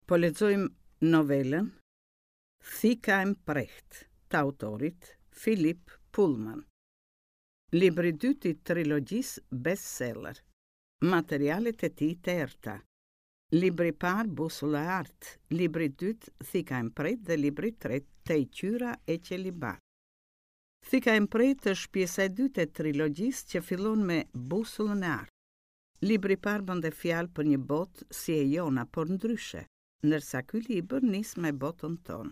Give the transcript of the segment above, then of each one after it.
Po lexojmë novelën Thika e mprehtë, të autorit Philip Pullman. Libri i dytë i trilogjisë bestseller. Materialet e tij të errta. Libri i parë Busolla e Art, libri i dytë Thika e mprehtë dhe libri i tretë Tejqyra e qelibat. Thika e mprehtë është pjesa e dytë e trilogjisë që fillon me Busollën e Art. Libri i parë bën fjalë për një botë si e jona, por ndryshe, ndërsa ky libër nis me botën tonë.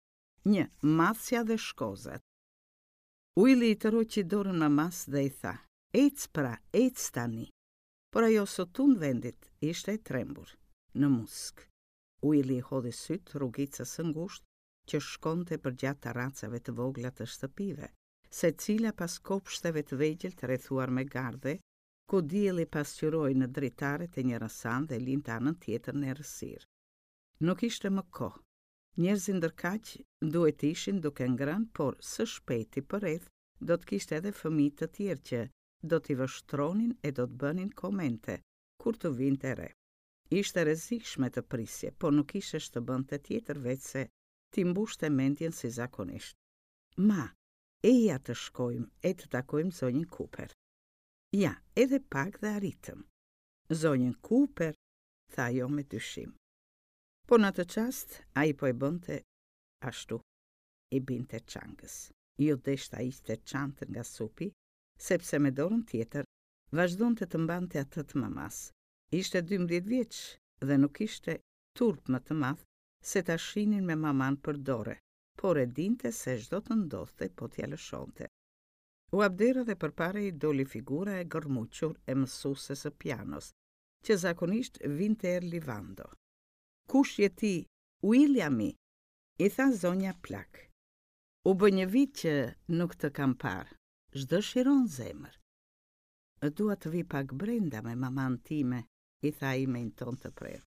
1. Masja dhe shkozat. Willy i tërhoqi dorën mamas dhe i tha: "Ec pra, ec tani." Por ajo sot tund vendit ishte e trembur, në musk. Willy i hodhi syt rrugicës së ngushtë që shkonte përgjatë terracave të vogla të shtëpive, secila pas kopshteve të vegjël të rrethuar me gardhe, ku dielli pasqyroi në dritaret e një rësan dhe linte anën tjetër në errësirë. Nuk ishte më kohë. Njerëzit ndërkaq duhet ishin duke ngrënë, por së shpejti përreth do të kishte edhe fëmijë të tjerë që do t'i vështronin e do të bënin komente kur të vinte re. Ishte rrezikshme të prisje, por nuk ishte të bënte tjetër veç se t'i mbushte mendjen si zakonisht. "Ma, eja të shkojmë e të takojmë zonjën Cooper." "Ja, edhe pak dhe arritëm." "Zonjën Cooper," tha ajo me dyshim. Po në atë çast ai po e bënte ashtu, i binte çangës. Jo deshta ishte çantën nga supi, sepse me dorën tjetër vazhdonte të mbante atë të mamas. Ishte 12 vjeç dhe nuk ishte turp më të madh se ta shihnin me maman për dore, por e dinte se çdo të ndodhte po t'ja lëshonte. U abdera dhe përpara i doli figura e gërmuqur e mësuese së pianos, që zakonisht vinte Livando. "Kush je ti, Williami?" i tha zonja plak. "U bë një vit që nuk të kam parë. Ç'dëshiron zemër?" "Dua të vi pak brenda me maman time," i tha ai me një ton të prerë.